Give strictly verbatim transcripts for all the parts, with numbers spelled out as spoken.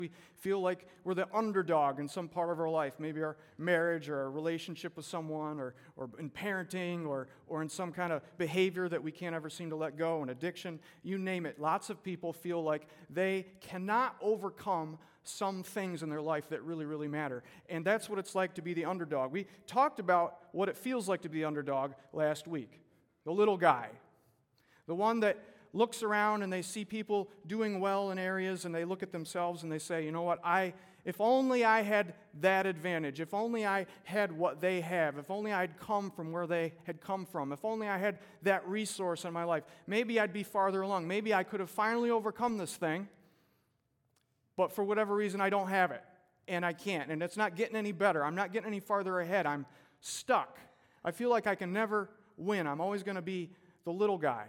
We feel like we're the underdog in some part of our life, maybe our marriage or our relationship with someone, or, or in parenting, or, or in some kind of behavior that we can't ever seem to let go, an addiction, you name it. Lots of people feel like they cannot overcome some things in their life that really, really matter. And that's what it's like to be the underdog. We talked about what it feels like to be the underdog last week. The little guy, the one that looks around and they see people doing well in areas and they look at themselves and they say, you know what, I, if only I had that advantage, if only I had what they have, if only I'd come from where they had come from, if only I had that resource in my life, maybe I'd be farther along, maybe I could have finally overcome this thing, but for whatever reason I don't have it, and I can't, and it's not getting any better, I'm not getting any farther ahead, I'm stuck. I feel like I can never win, I'm always going to be the little guy.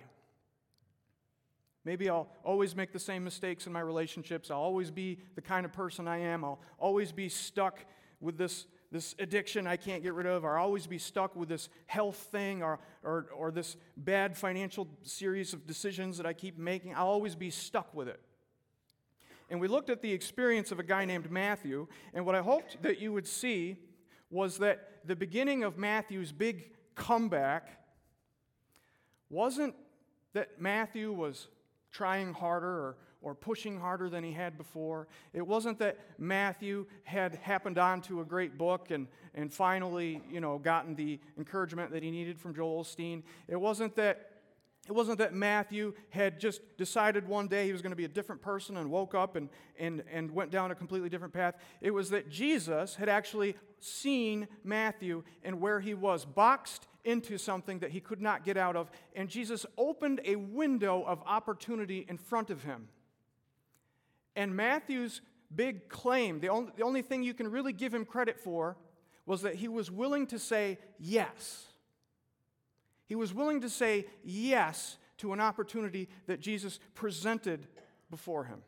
Maybe I'll always make the same mistakes in my relationships. I'll always be the kind of person I am. I'll always be stuck with this, this addiction I can't get rid of. Or I'll always be stuck with this health thing or, or, or this bad financial series of decisions that I keep making. I'll always be stuck with it. And we looked at the experience of a guy named Matthew, and what I hoped that you would see was that the beginning of Matthew's big comeback wasn't that Matthew was trying harder or, or pushing harder than he had before. It wasn't that Matthew had happened onto a great book and, and finally, you know, gotten the encouragement that he needed from Joel Osteen. It wasn't that It wasn't that Matthew had just decided one day he was going to be a different person and woke up and, and, and went down a completely different path. It was that Jesus had actually seen Matthew and where he was, boxed into something that he could not get out of, and Jesus opened a window of opportunity in front of him. And Matthew's big claim, the only, the only thing you can really give him credit for, was that he was willing to say yes. He was willing to say yes to an opportunity that Jesus presented before him.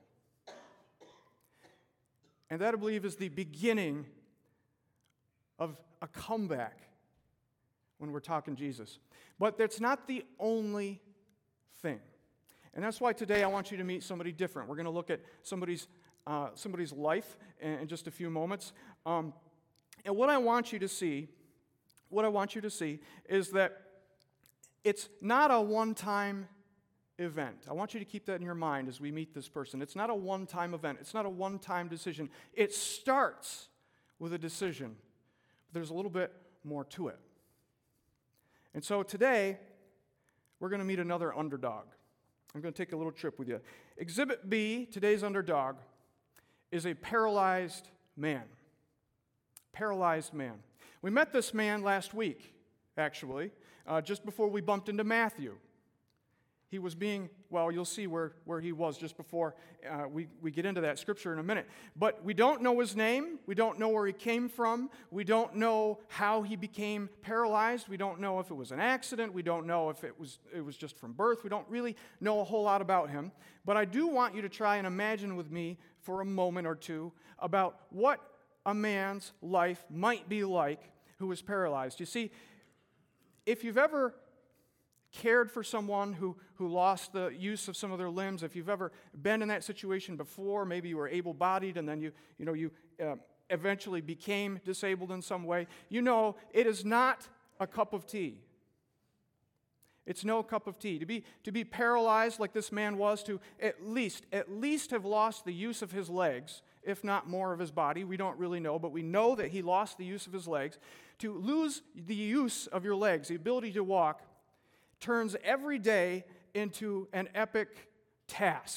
And that, I believe, is the beginning of a comeback when we're talking Jesus. But that's not the only thing. And that's why today I want you to meet somebody different. We're going to look at somebody's uh, somebody's life in, in just a few moments. Um, and what I want you to see, what I want you to see is that it's not a one-time event. I want you to keep that in your mind as we meet this person. It's not a one-time event. It's not a one-time decision. It starts with a decision. But there's a little bit more to it. And so today, we're going to meet another underdog. I'm going to take a little trip with you. Exhibit B, today's underdog, is a paralyzed man. Paralyzed man. We met this man last week, actually, uh, just before we bumped into Matthew. He was being, well, you'll see where, where he was just before uh, we, we get into that scripture in a minute. But we don't know his name. We don't know where he came from. We don't know how he became paralyzed. We don't know if it was an accident. We don't know if it was, it was just from birth. We don't really know a whole lot about him. But I do want you to try and imagine with me for a moment or two about what a man's life might be like who is paralyzed. You see, if you've ever cared for someone who, who lost the use of some of their limbs, if you've ever been in that situation before, maybe you were able-bodied and then you, you know, you uh, eventually became disabled in some way, you know it is not a cup of tea. It's no cup of tea. To be, to be paralyzed like this man was, to at least, at least have lost the use of his legs, if not more of his body, we don't really know, but we know that he lost the use of his legs. To lose the use of your legs, the ability to walk, turns every day into an epic task.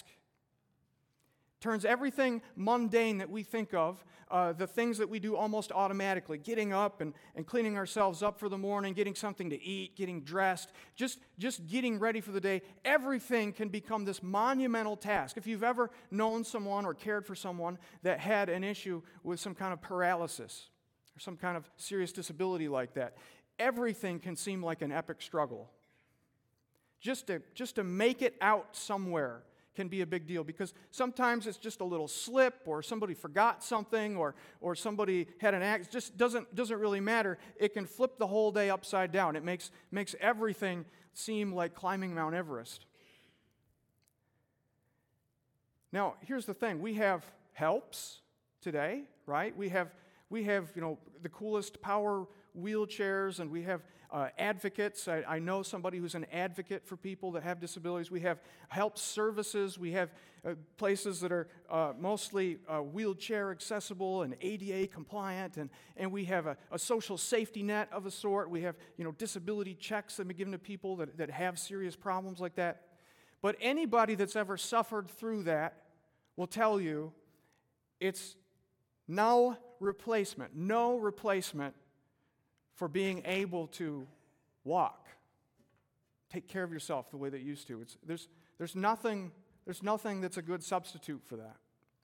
Turns everything mundane that we think of, uh, the things that we do almost automatically, getting up and, and cleaning ourselves up for the morning, getting something to eat, getting dressed, just, just getting ready for the day, everything can become this monumental task. If you've ever known someone or cared for someone that had an issue with some kind of paralysis or some kind of serious disability like that, everything can seem like an epic struggle. Just to, just to make it out somewhere can be a big deal, because sometimes it's just a little slip, or somebody forgot something, or or somebody had an accident. It just doesn't doesn't really matter. It can flip the whole day upside down. It makes makes everything seem like climbing Mount Everest. Now, here's the thing. We have helps today, right? We have, we have you know, the coolest power wheelchairs, and we have uh, advocates. I, I know somebody who's an advocate for people that have disabilities. We have help services. We have uh, places that are uh, mostly uh, wheelchair accessible and A D A compliant, and, and we have a, a social safety net of a sort. We have you know disability checks that have been given to people that, that have serious problems like that. But anybody that's ever suffered through that will tell you it's no replacement, no replacement for being able to walk, take care of yourself the way that you used to. It's, there's, there's, nothing, there's nothing that's a good substitute for that.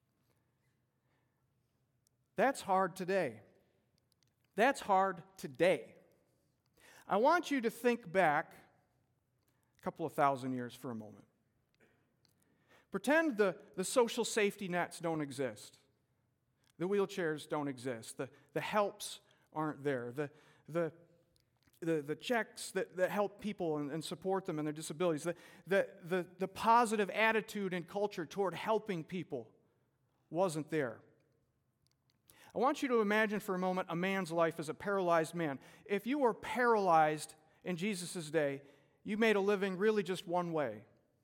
That's hard today. That's hard today. I want you to think back a couple of thousand years for a moment. Pretend the, the social safety nets don't exist. The wheelchairs don't exist. The, the helps aren't there. The, the, the, the checks that, that help people and, and support them and their disabilities. The, the, the, the positive attitude and culture toward helping people wasn't there. I want you to imagine for a moment a man's life as a paralyzed man. If you were paralyzed in Jesus' day, you made a living really just one way.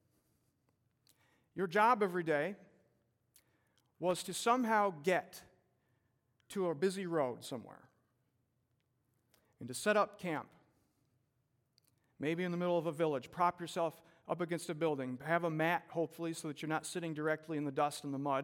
Your job every day was to somehow get to a busy road somewhere and to set up camp, maybe in the middle of a village, prop yourself up against a building, have a mat, hopefully, so that you're not sitting directly in the dust and the mud,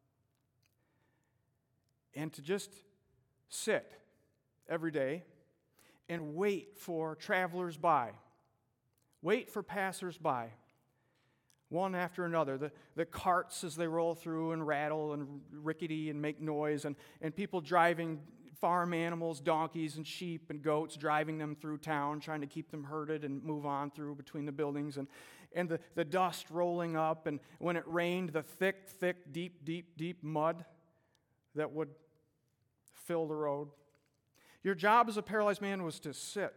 and to just sit every day and wait for travelers by, wait for passers-by, one after another. The, the carts as they roll through and rattle and rickety and make noise, and, and people driving farm animals, donkeys and sheep and goats, driving them through town, trying to keep them herded and move on through between the buildings, and, and the, the dust rolling up, and when it rained, the thick, thick, deep, deep, deep mud that would fill the road. Your job as a paralyzed man was to sit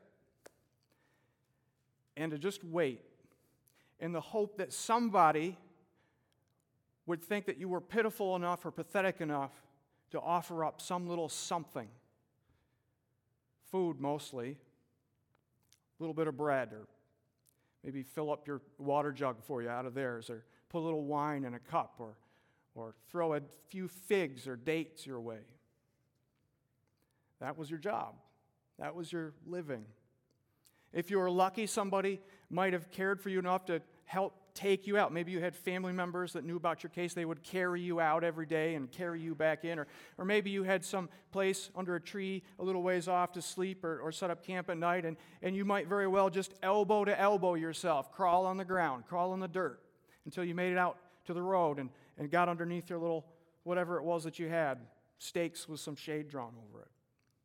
and to just wait in the hope that somebody would think that you were pitiful enough or pathetic enough to offer up some little something. Food, mostly. A little bit of bread, or maybe fill up your water jug for you out of theirs, or put a little wine in a cup, or, or throw a few figs or dates your way. That was your job. That was your living. If you were lucky, somebody might have cared for you enough to help take you out. Maybe you had family members that knew about your case. They would carry you out every day and carry you back in. Or, or maybe you had some place under a tree a little ways off to sleep or, or set up camp at night, and, and you might very well just elbow to elbow yourself, crawl on the ground, crawl in the dirt until you made it out to the road and, and got underneath your little whatever it was that you had, stakes with some shade drawn over it.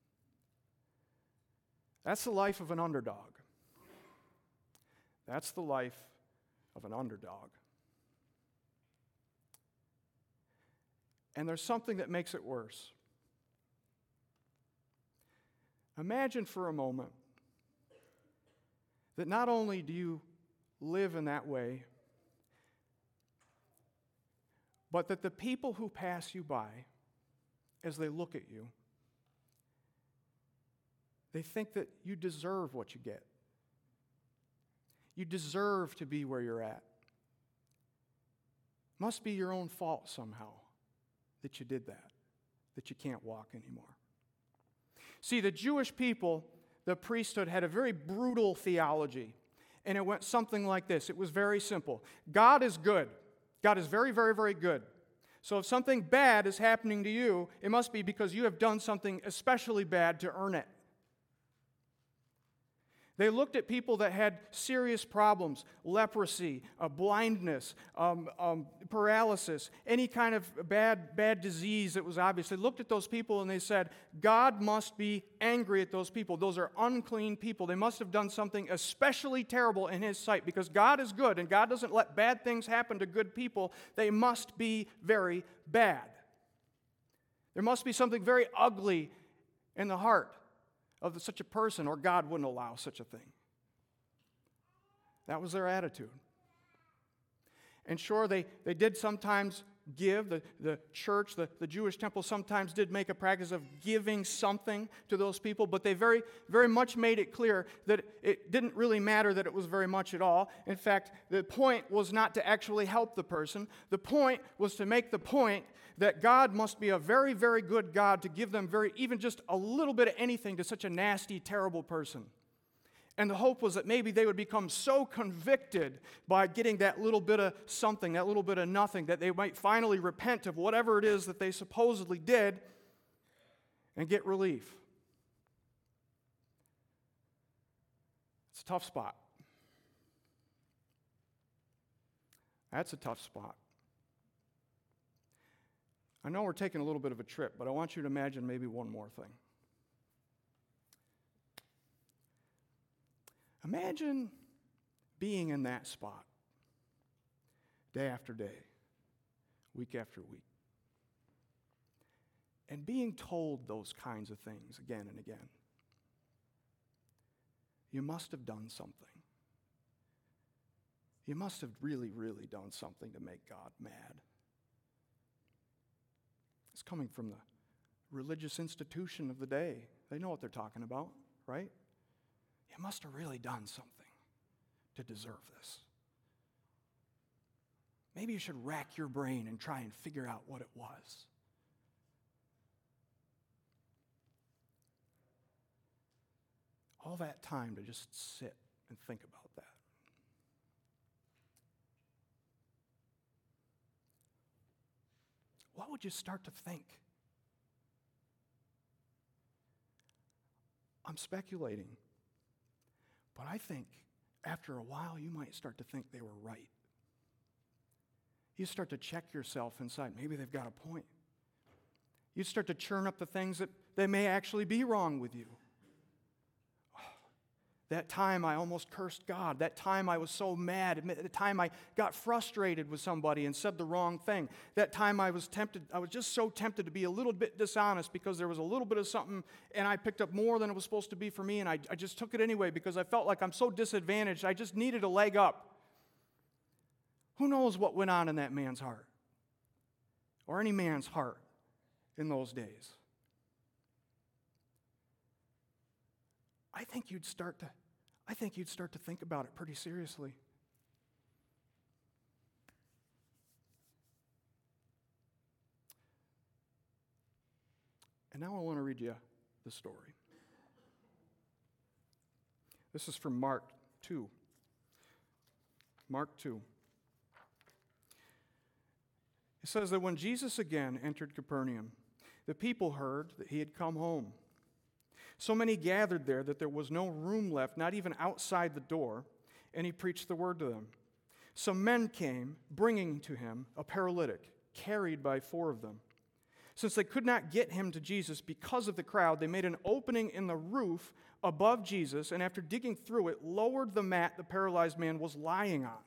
That's the life of an underdog. That's the life of an underdog. And there's something that makes it worse. Imagine for a moment that not only do you live in that way, but that the people who pass you by, as they look at you, they think that you deserve what you get. You deserve to be where you're at. Must be your own fault somehow that you did that, that you can't walk anymore. See, the Jewish people, the priesthood, had a very brutal theology, and it went something like this. It was very simple. God is good. God is very, very, very good. So if something bad is happening to you, it must be because you have done something especially bad to earn it. They looked at people that had serious problems, leprosy, uh, blindness, um, um, paralysis, any kind of bad, bad disease that was obvious. They looked at those people and they said, God must be angry at those people. Those are unclean people. They must have done something especially terrible in His sight, because God is good and God doesn't let bad things happen to good people. They must be very bad. There must be something very ugly in the heart of such a person, or God wouldn't allow such a thing. That was their attitude. And sure, they, they did sometimes give. The, the church, the, the Jewish temple sometimes did make a practice of giving something to those people, but they very, very much made it clear that it didn't really matter that it was very much at all. In fact, the point was not to actually help the person. The point was to make the point that God must be a very, very good God to give them very, even just a little bit of anything to such a nasty, terrible person. And the hope was that maybe they would become so convicted by getting that little bit of something, that little bit of nothing, that they might finally repent of whatever it is that they supposedly did and get relief. It's a tough spot. That's a tough spot. I know we're taking a little bit of a trip, but I want you to imagine maybe one more thing. Imagine being in that spot day after day, week after week, and being told those kinds of things again and again. You must have done something. You must have really, really done something to make God mad. It's coming from the religious institution of the day. They know what they're talking about, right? You must have really done something to deserve this. Maybe you should rack your brain and try and figure out what it was. All that time to just sit and think about that. What would you start to think? I'm speculating. But I think after a while, you might start to think they were right. You start to check yourself inside. Maybe they've got a point. You start to churn up the things that they may actually be wrong with you. That time I almost cursed God. That time I was so mad. The time I got frustrated with somebody and said the wrong thing. That time I was tempted, I was just so tempted to be a little bit dishonest because there was a little bit of something and I picked up more than it was supposed to be for me, and I, I just took it anyway because I felt like I'm so disadvantaged. I just needed a leg up. Who knows what went on in that man's heart? Or any man's heart in those days. I think you'd start to I think you'd start to think about it pretty seriously. And now I want to read you the story. This is from Mark two. Mark two. It says that when Jesus again entered Capernaum, the people heard that he had come home. So many gathered there that there was no room left, not even outside the door, and he preached the word to them. Some men came, bringing to him a paralytic, carried by four of them. Since they could not get him to Jesus because of the crowd, they made an opening in the roof above Jesus, and after digging through it, lowered the mat the paralyzed man was lying on.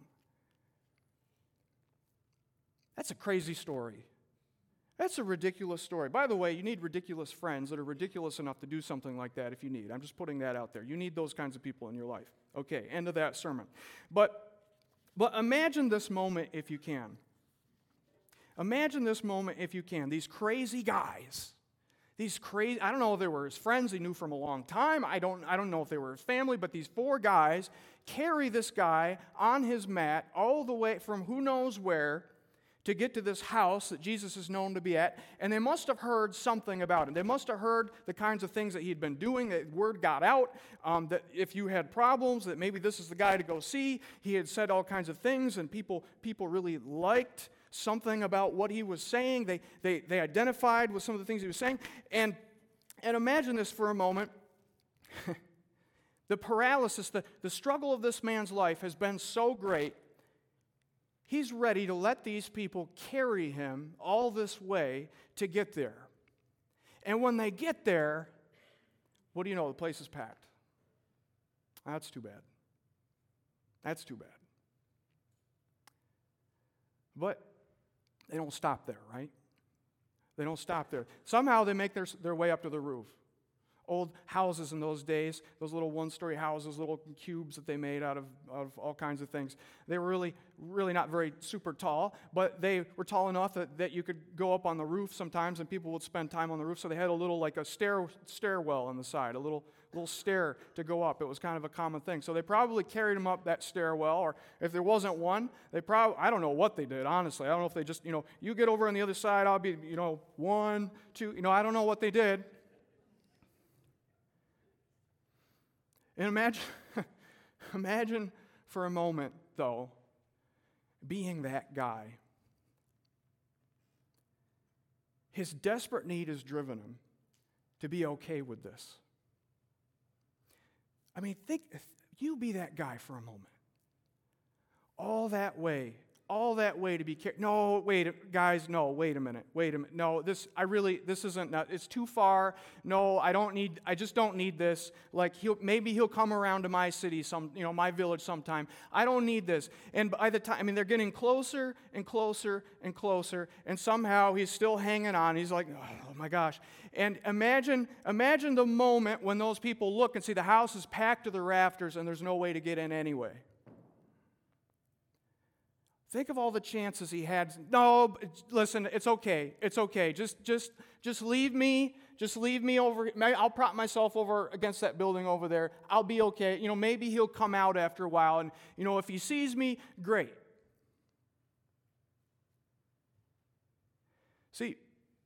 That's a crazy story. That's a ridiculous story. By the way, you need ridiculous friends that are ridiculous enough to do something like that if you need. I'm just putting that out there. You need those kinds of people in your life. Okay, end of that sermon. But, but imagine this moment if you can. Imagine this moment if you can. These crazy guys, these crazy, I don't know if they were his friends he knew from a long time. I don't, I don't know if they were his family, but these four guys carry this guy on his mat all the way from who knows where to get to this house that Jesus is known to be at, and they must have heard something about him. They must have heard the kinds of things that he'd been doing, that word got out, um, that if you had problems, that maybe this is the guy to go see. He had said all kinds of things, and people, people really liked something about what he was saying. They, they, they identified with some of the things he was saying. And, and imagine this for a moment. The paralysis, the, the struggle of this man's life has been so great, he's ready to let these people carry him all this way to get there. And when they get there, what do you know? The place is packed. That's too bad. That's too bad. But they don't stop there, right? They don't stop there. Somehow they make their, their way up to the roof. old houses in those days, those little one-story houses, little cubes that they made out of, of all kinds of things. They were really, really not very super tall, but they were tall enough that, that you could go up on the roof sometimes, and people would spend time on the roof. So they had a little, like a stair stairwell on the side, a little little stair to go up. It was kind of a common thing. So they probably carried them up that stairwell, or if there wasn't one, they probably, I don't know what they did, honestly. I don't know if they just, you know, you get over on the other side, I'll be, you know, one, two, you know, I don't know what they did. And imagine, imagine for a moment, though, being that guy. His desperate need has driven him to be okay with this. I mean, think, you be that guy for a moment. All that way, all that way to be careful. No, wait, guys, no, wait a minute, wait a minute. No, this, I really, this isn't, not, it's too far. No, I don't need, I just don't need this. Like, he'll, maybe he'll come around to my city, some, you know, my village sometime. I don't need this. And by the time, I mean, they're getting closer and closer and closer, and somehow he's still hanging on. He's like, oh my gosh. And imagine, imagine the moment when those people look and see the house is packed to the rafters and there's no way to get in anyway. Think of all the chances he had. No, listen, it's okay. It's okay. Just, just, just leave me. Just leave me over. I'll prop myself over against that building over there. I'll be okay. You know, maybe he'll come out after a while, and you know, if he sees me, great. See,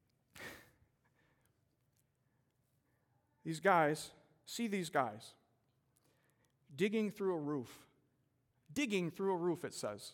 these guys, see these guys digging through a roof. Digging through a roof, it says.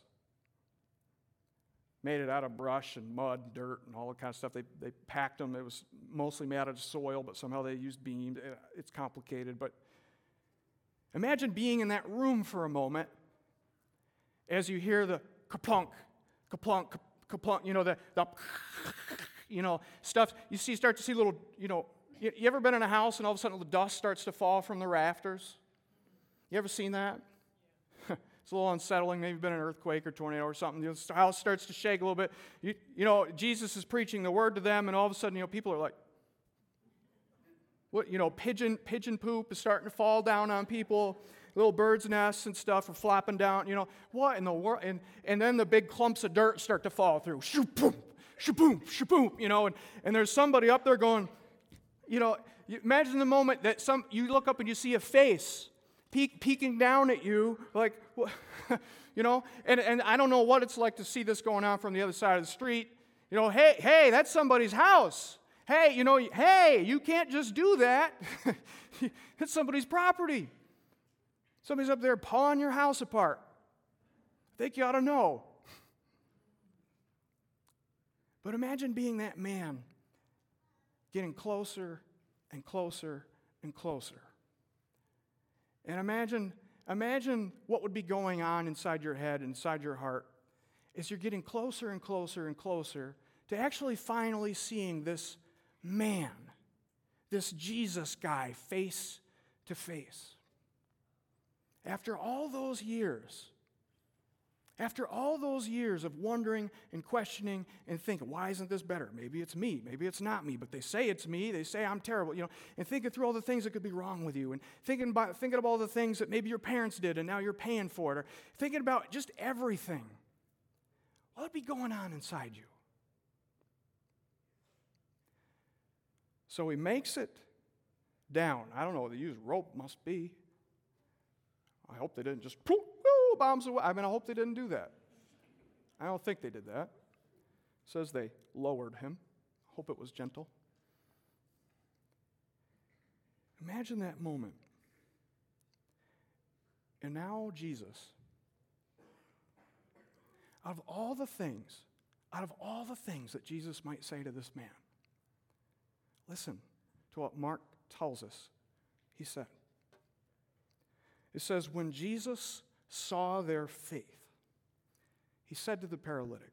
Made it out of brush and mud and dirt and all that kind of stuff. They, they packed them. It was mostly made out of soil, but somehow they used beams. It's complicated. But imagine being in that room for a moment as you hear the kaplunk, kaplunk, kaplunk, you know, the, the you know, stuff. You see, start to see little, you know, you, you ever been in a house and all of a sudden the dust starts to fall from the rafters? You ever seen that? It's a little unsettling. Maybe been an earthquake or tornado or something. The house starts to shake a little bit. You, you know, Jesus is preaching the word to them, and all of a sudden, you know, people are like, what? You know, pigeon pigeon poop is starting to fall down on people. Little birds' nests and stuff are flopping down. You know, what in the world? And and then the big clumps of dirt start to fall through. Shoo-boom, shoo-boom, shoo-boom. You know, and, and there's somebody up there going, you know, you imagine the moment that some you look up and you see a face Peek, peeking down at you, like, you know, and, and I don't know what it's like to see this going on from the other side of the street. You know, hey, hey, that's somebody's house. Hey, you know, hey, you can't just do that. It's somebody's property. Somebody's up there pawing your house apart. I think you ought to know. But imagine being that man, getting closer and closer and closer. And imagine, imagine what would be going on inside your head, inside your heart, as you're getting closer and closer and closer to actually finally seeing this man, this Jesus guy, face to face. After all those years, after all those years of wondering and questioning and thinking, why isn't this better? Maybe it's me. Maybe it's not me. But they say it's me. They say I'm terrible. You know, and thinking through all the things that could be wrong with you, and thinking about thinking of all the things that maybe your parents did and now you're paying for it, or thinking about just everything. What would be going on inside you? So he makes it down. I don't know. They use rope. Must be. I hope they didn't just poof. Bombs away. I mean, I hope they didn't do that. I don't think they did that. It says they lowered him. Hope it was gentle. Imagine that moment. And now Jesus, out of all the things, out of all the things that Jesus might say to this man, listen to what Mark tells us he said. It says, when Jesus saw their faith, he said to the paralytic,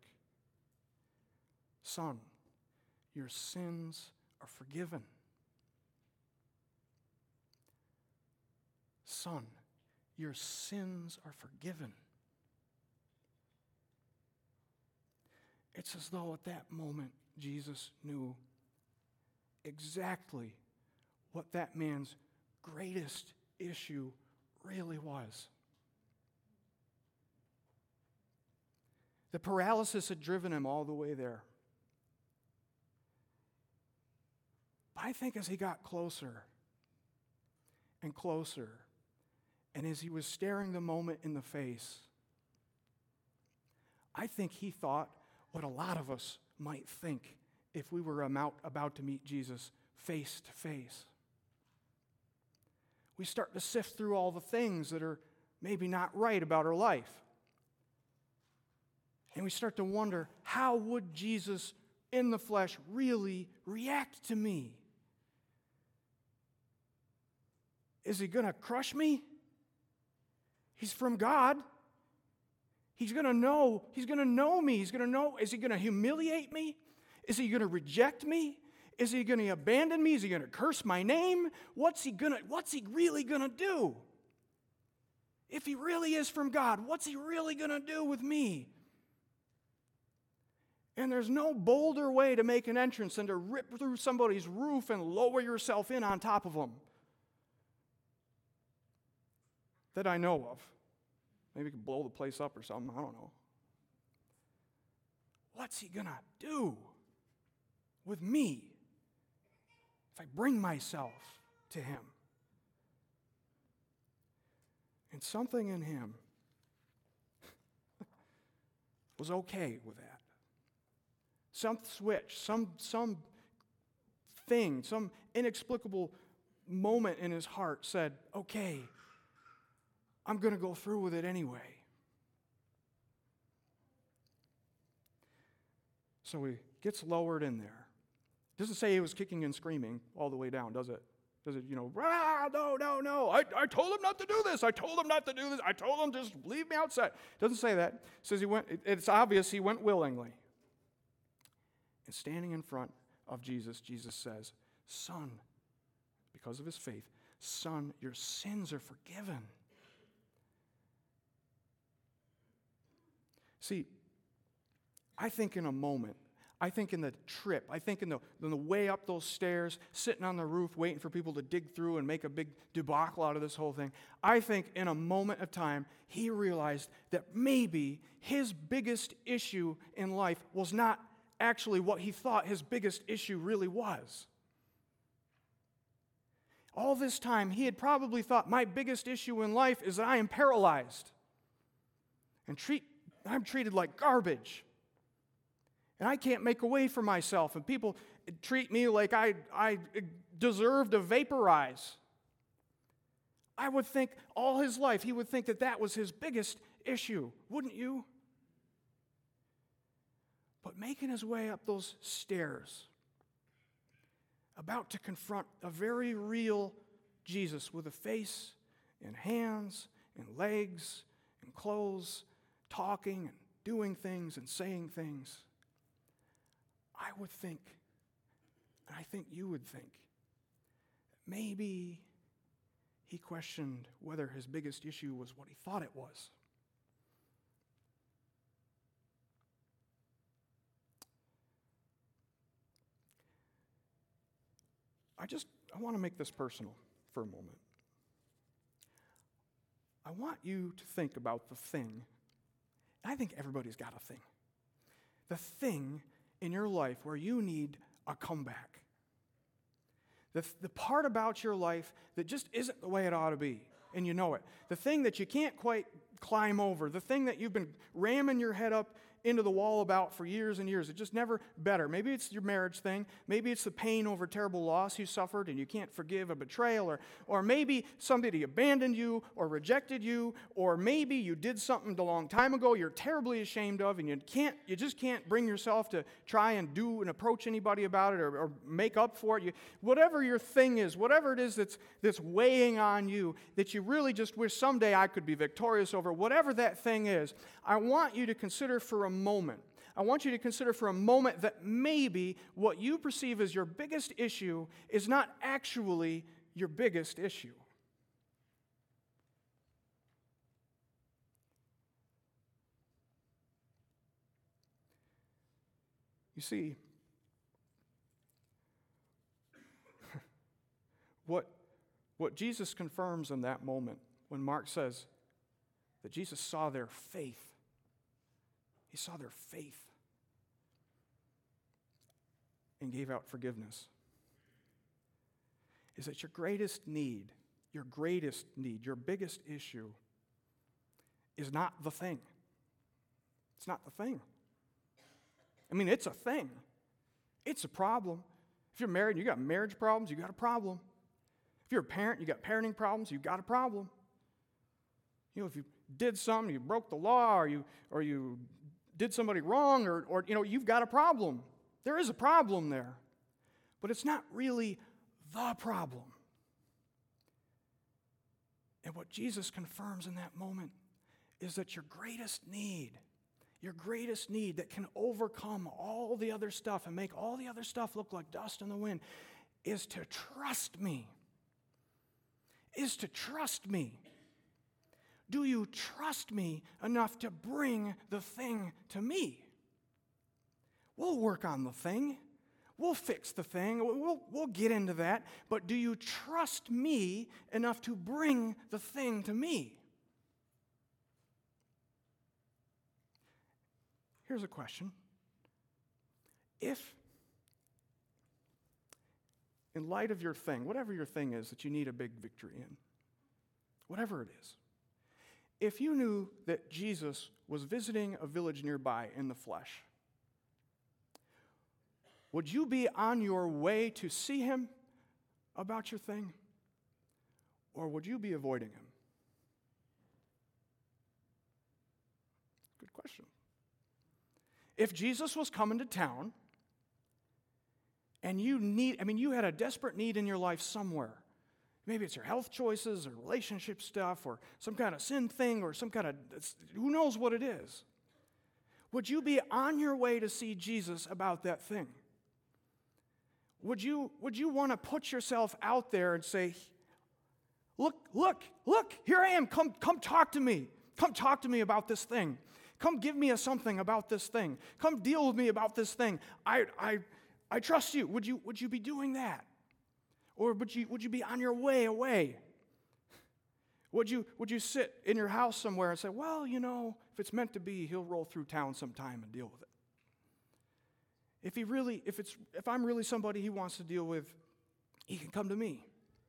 son, your sins are forgiven. Son, your sins are forgiven. It's as though at that moment Jesus knew exactly what that man's greatest issue really was. The paralysis had driven him all the way there. But I think as he got closer and closer, and as he was staring the moment in the face, I think he thought what a lot of us might think if we were about, about to meet Jesus face to face. We start to sift through all the things that are maybe not right about our life. And we start to wonder, how would Jesus in the flesh really react to me? Is he going to crush me? He's from God. He's going to know. He's going to know me. He's going to know. Is he going to humiliate me? Is he going to reject me? Is he going to abandon me? Is he going to curse my name? What's he going to, what's he really going to do? If he really is from God, what's he really going to do with me? And there's no bolder way to make an entrance than to rip through somebody's roof and lower yourself in on top of them that I know of. Maybe you could blow the place up or something. I don't know. What's he going to do with me if I bring myself to him? And something in him was okay with that. Some switch, some, some thing, some inexplicable moment in his heart said, okay, I'm going to go through with it anyway. So he gets lowered in there. It doesn't say he was kicking and screaming all the way down, does it? Does it, you know, ah, no, no, no, I, I told him not to do this. I told him not to do this. I told him just leave me outside. It doesn't say that. It says he went, it's obvious he went willingly. And standing in front of Jesus, Jesus says, son, because of his faith, son, your sins are forgiven. See, I think in a moment, I think in the trip, I think in the, in the way up those stairs, sitting on the roof waiting for people to dig through and make a big debacle out of this whole thing, I think in a moment of time, he realized that maybe his biggest issue in life was not actually what he thought his biggest issue really was. All this time, he had probably thought, my biggest issue in life is that I am paralyzed and treat, I'm treated like garbage. And I can't make a way for myself, and people treat me like I, I deserve to vaporize. I would think all his life, he would think that that was his biggest issue, wouldn't you? But making his way up those stairs, about to confront a very real Jesus with a face and hands and legs and clothes, talking and doing things and saying things, I would think, and I think you would think, maybe he questioned whether his biggest issue was what he thought it was. I just, I want to make this personal for a moment. I want you to think about the thing. I think everybody's got a thing. The thing in your life where you need a comeback. The, the part about your life that just isn't the way it ought to be, and you know it. The thing that you can't quite climb over. The thing that you've been ramming your head up into the wall about for years and years. It's just never better. Maybe it's your marriage thing. Maybe it's the pain over terrible loss you suffered and you can't forgive a betrayal. Or, or maybe somebody abandoned you or rejected you. Or maybe you did something a long time ago you're terribly ashamed of and you can't, you just can't bring yourself to try and do and approach anybody about it or, or make up for it. You, whatever your thing is, whatever it is that's, that's weighing on you that you really just wish someday I could be victorious over, whatever that thing is, I want you to consider for a moment. I want you to consider for a moment that maybe what you perceive as your biggest issue is not actually your biggest issue. You see, what, what Jesus confirms in that moment when Mark says that Jesus saw their faith. He saw their faith and gave out forgiveness. Is that your greatest need, your greatest need, your biggest issue is not the thing. It's not the thing. I mean, it's a thing. It's a problem. If you're married and you got marriage problems, you got a problem. If you're a parent, you got parenting problems, you got a problem. You know, if you did something, you broke the law, or you or you did somebody wrong, or or you know, you've got a problem. There is a problem there. But it's not really the problem. And what Jesus confirms in that moment is that your greatest need, your greatest need that can overcome all the other stuff and make all the other stuff look like dust in the wind, is to trust me. Is to trust me. Do you trust me enough to bring the thing to me? We'll work on the thing. We'll fix the thing. We'll, we'll get into that. But do you trust me enough to bring the thing to me? Here's a question. If, in light of your thing, whatever your thing is that you need a big victory in, whatever it is, if you knew that Jesus was visiting a village nearby in the flesh, would you be on your way to see him about your thing? Or would you be avoiding him? Good question. If Jesus was coming to town and you need, I mean, you had a desperate need in your life somewhere. Maybe it's your health choices or relationship stuff or some kind of sin thing or some kind of, who knows what it is. Would you be on your way to see Jesus about that thing? Would you, would you want to put yourself out there and say, look, look, look, here I am. Come, come talk to me. Come talk to me about this thing. Come give me a something about this thing. Come deal with me about this thing. I, I, I trust you. Would you, would you be doing that? Or would you, would you be on your way away? Would you, would you sit in your house somewhere and say, well, you know, if it's meant to be, he'll roll through town sometime and deal with it. If he really, if it's, if I'm really somebody he wants to deal with, he can come to me.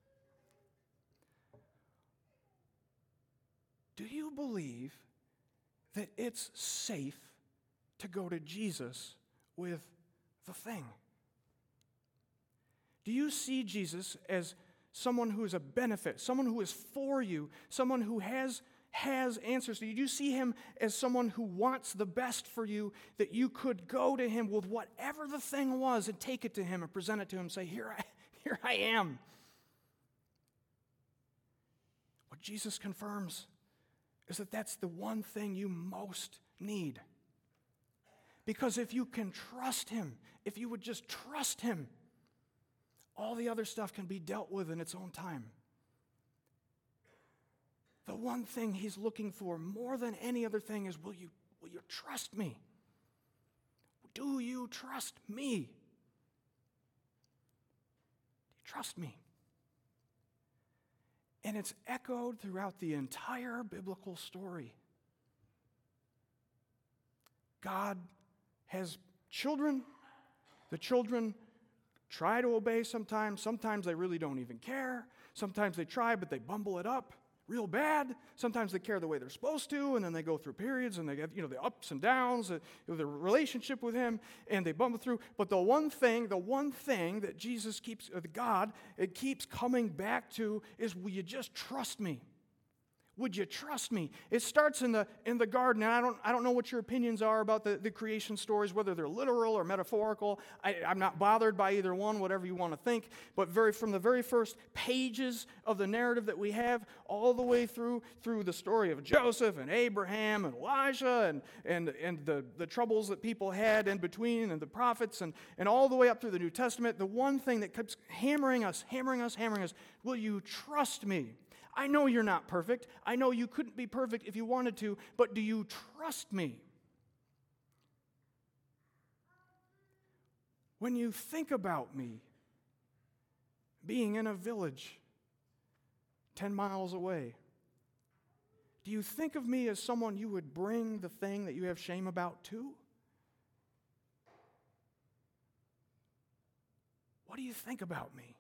Do you believe that it's safe to go to Jesus with the thing? Do you see Jesus as someone who is a benefit, someone who is for you, someone who has has answers to you? Do you see him as someone who wants the best for you, that you could go to him with whatever the thing was and take it to him and present it to him and say, here I, here I am? What Jesus confirms is that that's the one thing you most need. Because if you can trust him, if you would just trust him, all the other stuff can be dealt with in its own time. The one thing he's looking for more than any other thing is, will you, will you trust me? Do you trust me? Do you trust me? And it's echoed throughout the entire biblical story. God has children. The children try to obey sometimes. Sometimes they really don't even care. Sometimes they try, but they bumble it up real bad. Sometimes they care the way they're supposed to, and then they go through periods, and they get, you know, the ups and downs of the relationship with him, and they bumble through. But the one thing, the one thing that Jesus keeps, uh, God, it keeps coming back to is, will you just trust me? Would you trust me? It starts in the in the garden, and I don't I don't know what your opinions are about the, the creation stories, whether they're literal or metaphorical. I, I'm not bothered by either one, whatever you want to think. But very from the very first pages of the narrative that we have, all the way through through the story of Joseph and Abraham and Elijah and and and the, the troubles that people had in between, and the prophets, and, and all the way up through the New Testament, the one thing that keeps hammering us, hammering us, hammering us, will you trust me? I know you're not perfect. I know you couldn't be perfect if you wanted to, but do you trust me? When you think about me, being in a village ten miles away? Do you think of me as someone you would bring the thing that you have shame about to? What do you think about me?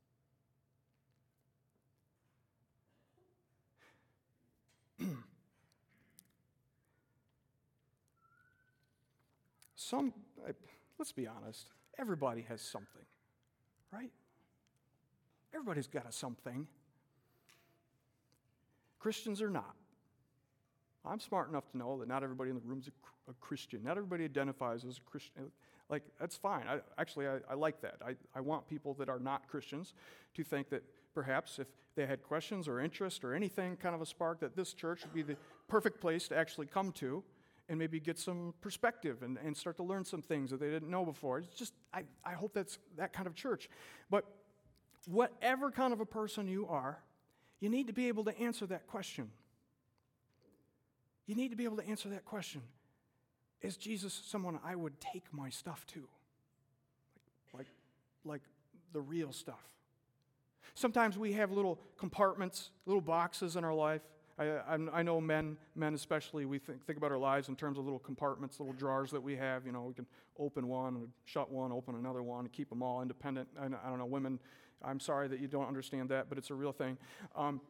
Some, let's be honest, everybody has something, right? Everybody's got a something. Christians are not. I'm smart enough to know that not everybody in the room is a, a Christian. Not everybody identifies as a Christian. Like, that's fine. I, actually, I, I like that. I, I want people that are not Christians to think that perhaps if they had questions or interest or anything, kind of a spark, that this church would be the perfect place to actually come to and maybe get some perspective and, and start to learn some things that they didn't know before. It's just, I, I hope that's that kind of church. But whatever kind of a person you are, you need to be able to answer that question. You need to be able to answer that question. Is Jesus someone I would take my stuff to? Like, like, like the real stuff. Sometimes we have little compartments, little boxes in our life. I, I, I know men, men especially, we think, think about our lives in terms of little compartments, little jars that we have. You know, we can open one, and shut one, open another one, and keep them all independent. I, I don't know, women, I'm sorry that you don't understand that, but it's a real thing. Um,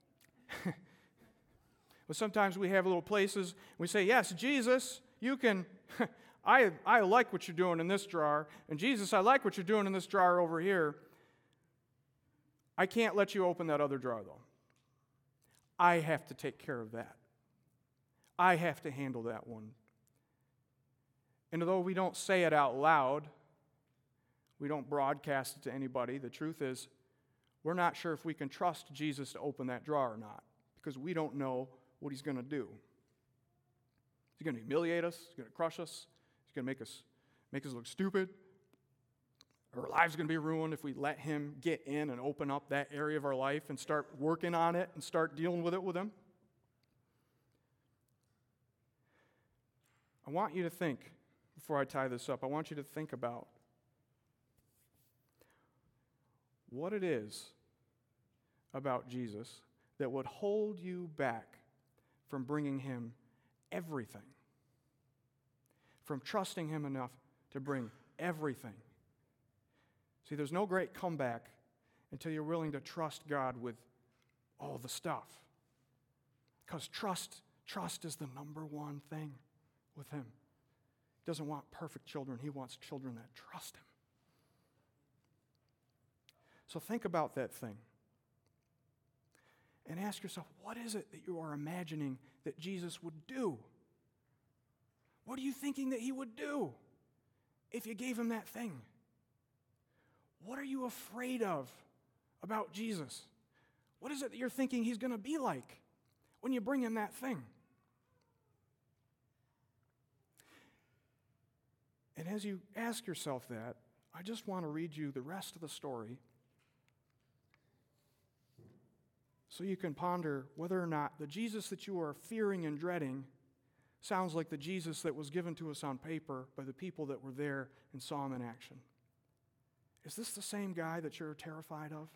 but sometimes we have little places, we say, yes, Jesus, you can, I, I like what you're doing in this jar, and Jesus, I like what you're doing in this jar over here. I can't let you open that other jar, though. I have to take care of that. I have to handle that one. And although we don't say it out loud, we don't broadcast it to anybody, the truth is, we're not sure if we can trust Jesus to open that drawer or not, because we don't know what he's going to do. Is he going to humiliate us? Is he going to crush us? Is he going to make us, make us look stupid? Our lives are going to be ruined if we let him get in and open up that area of our life and start working on it and start dealing with it with him. I want you to think, before I tie this up, I want you to think about what it is about Jesus that would hold you back from bringing him everything, from trusting him enough to bring everything. See, there's no great comeback until you're willing to trust God with all the stuff. Because trust, trust is the number one thing with him. He doesn't want perfect children. He wants children that trust him. So think about that thing. And ask yourself, what is it that you are imagining that Jesus would do? What are you thinking that he would do if you gave him that thing? What are you afraid of about Jesus? What is it that you're thinking he's going to be like when you bring him that thing? And as you ask yourself that, I just want to read you the rest of the story so you can ponder whether or not the Jesus that you are fearing and dreading sounds like the Jesus that was given to us on paper by the people that were there and saw him in action. Is this the same guy that you're terrified of?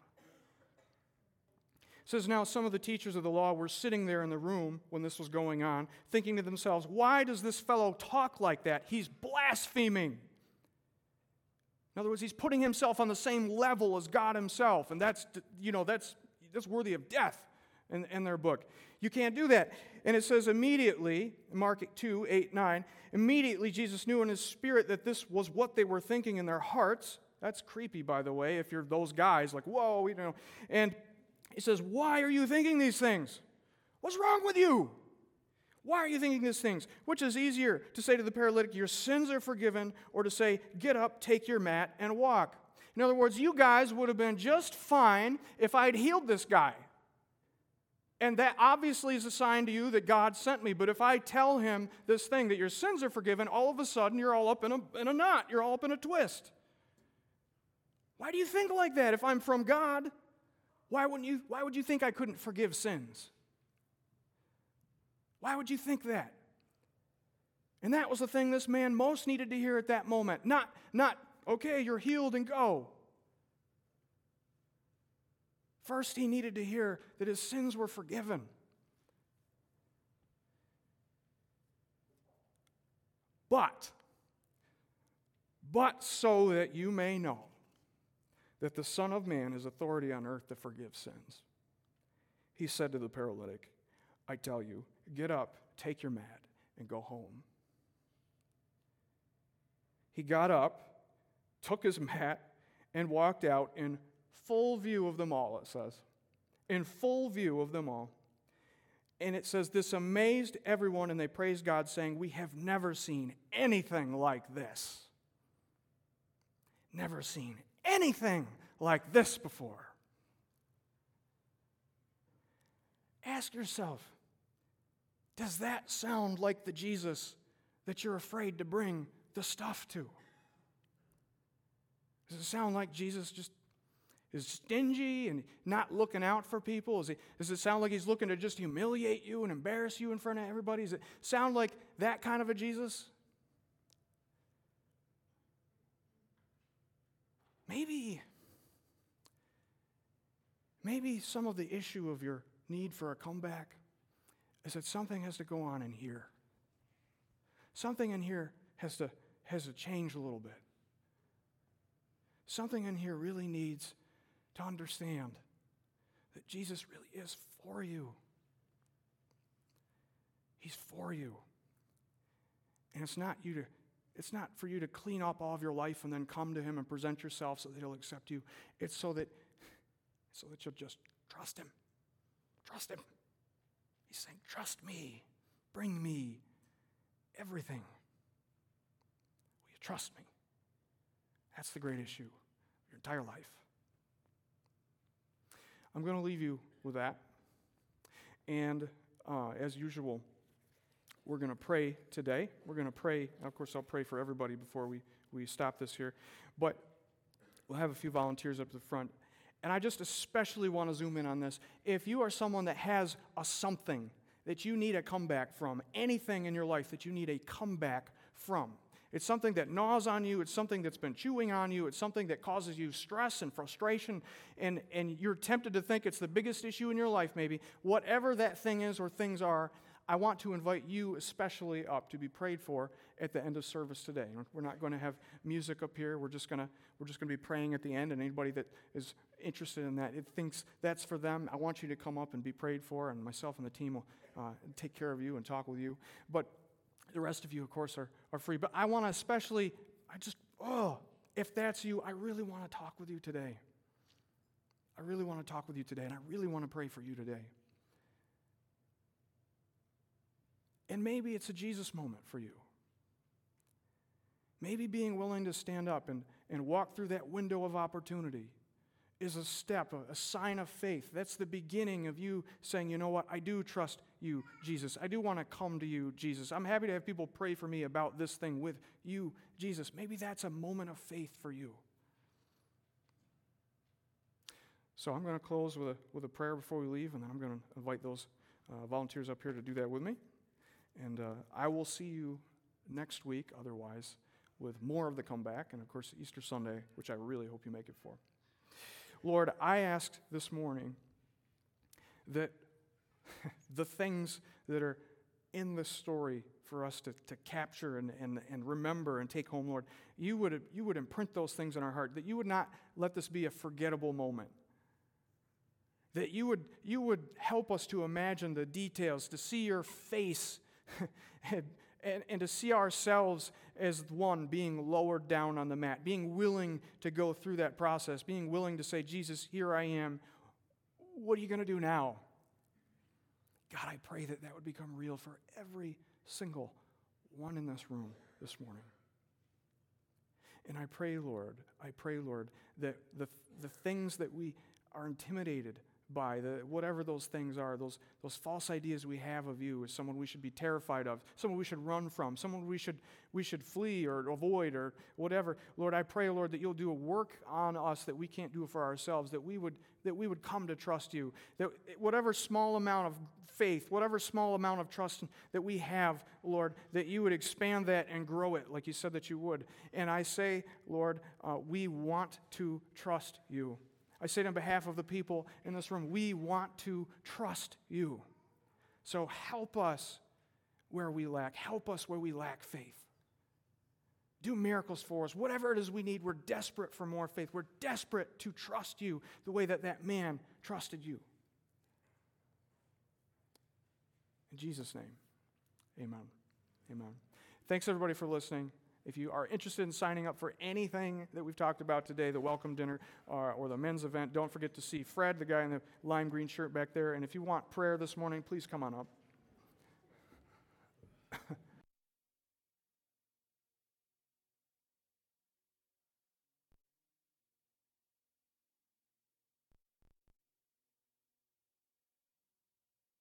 It says, now some of the teachers of the law were sitting there in the room when this was going on, thinking to themselves, why does this fellow talk like that? He's blaspheming. In other words, he's putting himself on the same level as God himself, and that's, you know, that's, that's worthy of death in, in their book. You can't do that. And it says immediately, Mark two, eight, nine, immediately Jesus knew in his spirit that this was what they were thinking in their hearts. That's creepy, by the way, if you're those guys, like, whoa, you know. And he says, why are you thinking these things? What's wrong with you? Why are you thinking these things? Which is easier, to say to the paralytic, your sins are forgiven, or to say, get up, take your mat, and walk? In other words, you guys would have been just fine if I'd healed this guy. And that obviously is a sign to you that God sent me. But if I tell him this thing, that your sins are forgiven, all of a sudden you're all up in a, in a knot. You're all up in a twist. Why do you think like that? If I'm from God, why wouldn't you, why would you think I couldn't forgive sins? Why would you think that? And that was the thing this man most needed to hear at that moment. Not, not okay, you're healed and go. First, he needed to hear that his sins were forgiven. But, but so that you may know that the Son of Man has authority on earth to forgive sins. He said to the paralytic, I tell you, get up, take your mat, and go home. He got up, took his mat, and walked out in full view of them all, it says. In full view of them all. And it says, this amazed everyone, and they praised God, saying, we have never seen anything like this. Never seen anything like this before. Ask yourself, does that sound like the Jesus that you're afraid to bring the stuff to? Does it sound like Jesus just is stingy and not looking out for people? Is he, does it sound like he's looking to just humiliate you and embarrass you in front of everybody? Does it sound like that kind of a Jesus? Maybe, maybe some of the issue of your need for a comeback is that something has to go on in here. Something in here has to, has to change a little bit. Something in here really needs to understand that Jesus really is for you. He's for you. And it's not you to, it's not for you to clean up all of your life and then come to him and present yourself so that he'll accept you. It's so that, so that you'll just trust him. Trust him. He's saying, trust me. Bring me everything. Will you trust me? That's the great issue of your entire life. I'm going to leave you with that. And uh, as usual, we're going to pray today. We're going to pray. Of course, I'll pray for everybody before we, we stop this here. But we'll have a few volunteers up to the front. And I just especially want to zoom in on this. If you are someone that has a something that you need a comeback from, anything in your life that you need a comeback from, it's something that gnaws on you, it's something that's been chewing on you, it's something that causes you stress and frustration, and, and you're tempted to think it's the biggest issue in your life maybe, whatever that thing is or things are, I want to invite you especially up to be prayed for at the end of service today. We're not going to have music up here. We're just going to we're just going to be praying at the end, and anybody that is interested in that, it thinks that's for them, I want you to come up and be prayed for, and myself and the team will uh, take care of you and talk with you. But the rest of you, of course, are, are free. But I want to especially, I just, oh, if that's you, I really want to talk with you today. I really want to talk with you today, and I really want to pray for you today. And maybe it's a Jesus moment for you. Maybe being willing to stand up and, and walk through that window of opportunity is a step, a, a sign of faith. That's the beginning of you saying, you know what, I do trust you, Jesus. I do want to come to you, Jesus. I'm happy to have people pray for me about this thing with you, Jesus. Maybe that's a moment of faith for you. So I'm going to close with a, with a prayer before we leave, and then I'm going to invite those uh, volunteers up here to do that with me. And uh, I will see you next week, otherwise, with more of the comeback, and of course, Easter Sunday, which I really hope you make it for. Lord, I asked this morning that the things that are in this story for us to, to capture and, and, and remember and take home, Lord, you would, you would imprint those things in our heart, that you would not let this be a forgettable moment. That you would, you would help us to imagine the details, to see your face and, and, and to see ourselves as one being lowered down on the mat, being willing to go through that process, being willing to say, Jesus, here I am. What are you going to do now? God, I pray that that would become real for every single one in this room this morning. And I pray, Lord, I pray, Lord, that the, the things that we are intimidated by, the whatever those things are, those, those false ideas we have of you as someone we should be terrified of, someone we should run from, someone we should we should flee or avoid or whatever. Lord, I pray, Lord, that you'll do a work on us that we can't do for ourselves, that we would that we would come to trust you, that whatever small amount of faith, whatever small amount of trust that we have, Lord, that you would expand that and grow it like you said that you would. And I say, Lord, uh, we want to trust you. I say it on behalf of the people in this room, we want to trust you. So help us where we lack. Help us where we lack faith. Do miracles for us. Whatever it is we need, we're desperate for more faith. We're desperate to trust you the way that that man trusted you. In Jesus' name, amen. Amen. Thanks, everybody, for listening. If you are interested in signing up for anything that we've talked about today, the welcome dinner uh, or the men's event, don't forget to see Fred, the guy in the lime green shirt back there. And if you want prayer this morning, please come on up.